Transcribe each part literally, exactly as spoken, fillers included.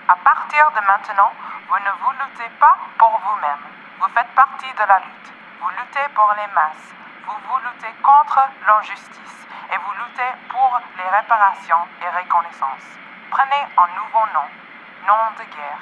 À partir de maintenant, vous ne vous luttez pas pour vous-même. Vous faites partie de la lutte. Vous luttez pour les masses. Vous vous luttez contre l'injustice et vous luttez pour les réparations et reconnaissance. Prenez un nouveau nom, nom de guerre.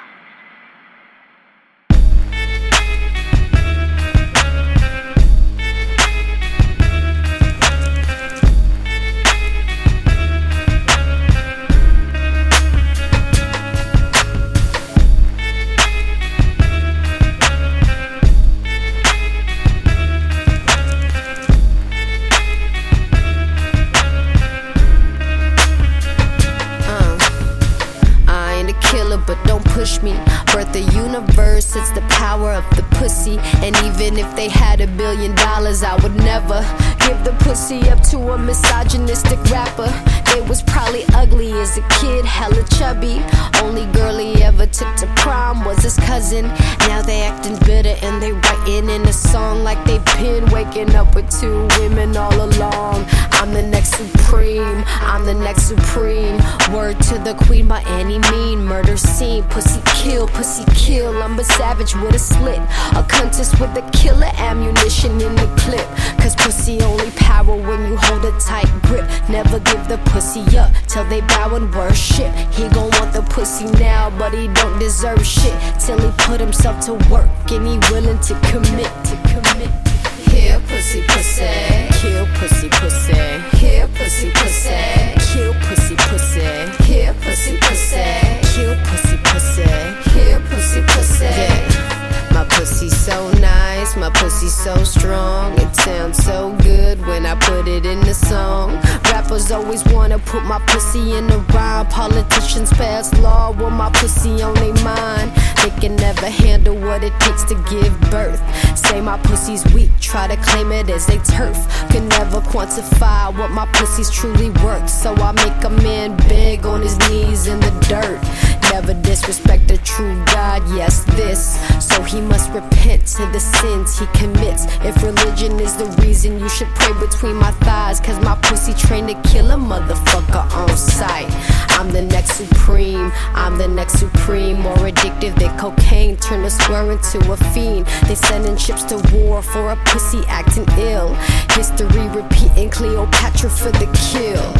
But don't push me. Birth the universe, it's the power of the pussy. And even if they had a billion dollars, I would never give the pussy up to a misogynistic rapper. They was probably ugly as a kid, hella chubby. Only girl he ever took to prom was his cousin. Now they acting bitter and they writing in a song like they been waking up with two women all along. I'm the next supreme, I'm the next supreme. Word to the queen by any mean. Murder scene, pussy kill, pussy kill. I'm a savage with a slit, a countess with a killer ammunition in the clip. Cause pussy only power when you hold a tight grip. Never give the pussy up till they bow and worship. He gon' want the pussy now, but he don't deserve shit till he put himself to work and he willing to commit, to commit. Here, pussy, pussy, kill, pussy, pussy. Here, pussy, pussy, kill, pussy, pussy. Here, pussy, pussy, kill, pussy, pussy. Here, pussy, pussy. Yeah. My pussy's so nice, my pussy's so strong. It sounds so good when I put it in the song. Rappers always wanna put my pussy in the rhyme. Politicians pass law with my pussy on their mind. They can never handle what it takes to give birth. Say my pussy's weak, try to claim it as they turf. Can never quantify what my pussy's truly worth. So I make a man beg on his knees in the dirt. Never disrespect the true God, yes this. So he must repent to the sins he commits. If religion is the reason, you should pray between my thighs. Cause my pussy trained to kill a motherfucker on sight. I'm the next supreme, I'm the next supreme. More addictive than cocaine, turn a square into a fiend. They sending ships to war for a pussy acting ill. History repeating Cleopatra for the kill.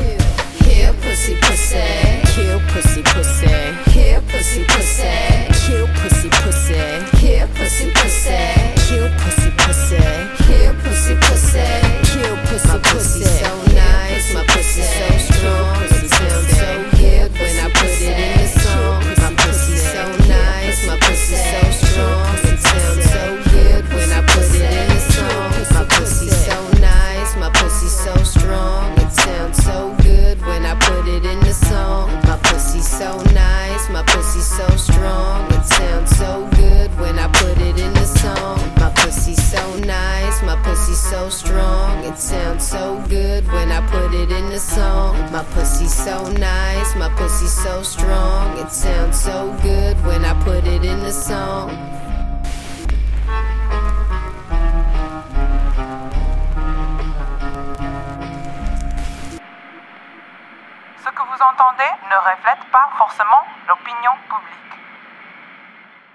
Here, pussy, pussy, kill, pussy, pussy. Here, pussy, pussy, kill, pussy, pussy. Here, pussy, pussy, kill, pussy, pussy. Here, pussy, pussy, kill, pussy, my pussy. So nice, my pussy so strong. It sounds so good when I put it in the song. My pussy so nice, my pussy so strong. It sounds so good when I put it in the song. My pussy so nice, my pussy so strong. It sounds so good when I put it in the song. My pussy so nice, my pussy so strong. It sounds so good when I put it in the song. My pussy so nice, my pussy so strong. It sounds so good when I put it in the song. My pussy so nice, my pussy so strong. It sounds so good when I put it in the song. Ce que vous entendez ne reflète pas forcément